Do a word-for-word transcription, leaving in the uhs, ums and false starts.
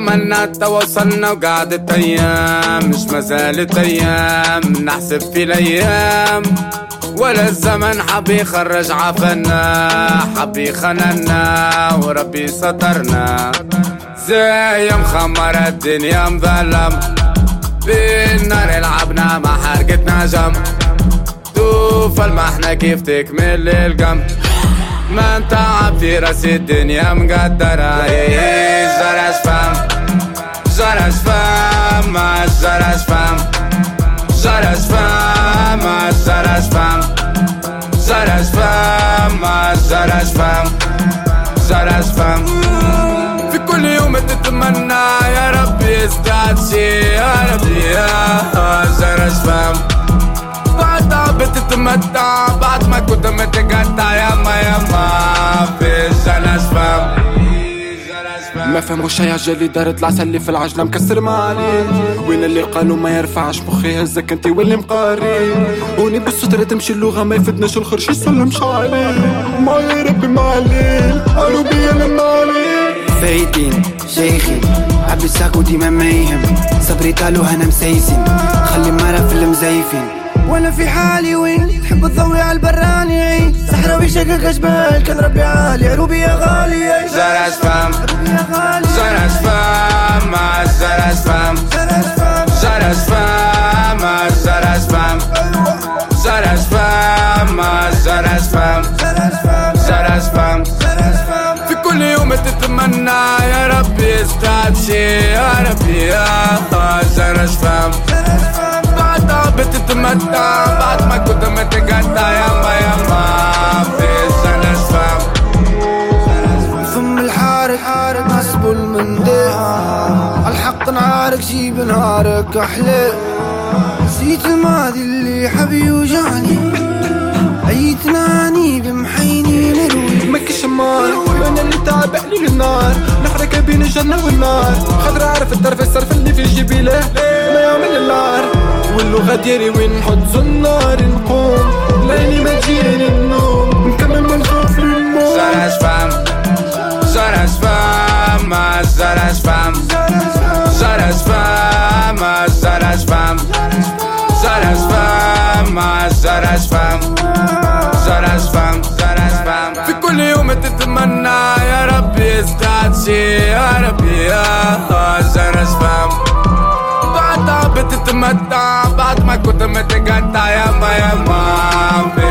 تمنى توصلنا وقعدت ايام مش مازالت ايام نحسب في الايام ولا الزمن حبي يخرج عفنا حبي خننا وربي سترنا زي مخمرة الدنيا مظلم بالنار لعبنا ما حرقتنا جم توفى المحنة كيف تكمل القم ما انت عبتي راسي الدنيا مقدرة جرش فهم جرش فهم ما جرش فهم جرش فهم ما جرش فهم جرش فهم ما جرش فهم جرش فهم في كل يوم تتمنى يا ربي يزداد شي يا ربي يا جرش فهم بعد عبت تتمتع بعد ما كنت متقطع ياما ياما في جرش فهم ما فهموا شي عجالي دارت العسل اللي في العجلة مكسر معالي وين اللي قالوا ما يرفعش مخي هزك انتي واللي مقاري وني بالسترة تمشي اللغة ما يفدناش الخرش يسلمش عليه ما يا ربي معليل قالوا بيا المعليل فايتين شيخي عبي الساكو ديما ما يهم صبري قالوا هنا مسيسين خلي مرة في المزيفين وانا في حالي وين تحب تضوي على البراني عين صحراوي شقق جبال كان ربي عالي عروبي يا غالي جرش فهم جرش فهم ما جرش فهم جرش فهم ما جرش فهم جرش فهم ما جرش فهم جرش فهم في كل يوم تتمنى يا ربي يزداد شي يا ربي يا جرش فهم بتتمتع بعد ما كنت متقطع ياما ياما في جرش فهم ثم الحارق حارق حسبوا المنديل الحق نعارك جيب نهارك احلى نسيت الماضي اللي حبي وجعني عيت ناني بمحيني نروي مكي شمار وانا اللي تابع لي للنار نحرك بين الجنة والنار خضر عارف الطرف الصرف اللي في جيبي له ما يعمل النار واللغة ديالي وين نحط زنار نقوم لاني ما تجيني النوم نكمل من الخوف للموت جرش فهم جرش فهم ما جرش فهم جرش فهم ما جرش فهم جرش فهم ما جرش فهم جرش فهم جرش فهم في كل يوم تتمنى يا ربي يزداد شي يا ربي يا جرش فهم بعد بتتمتع بعد ما كنت متقطع ياما ياما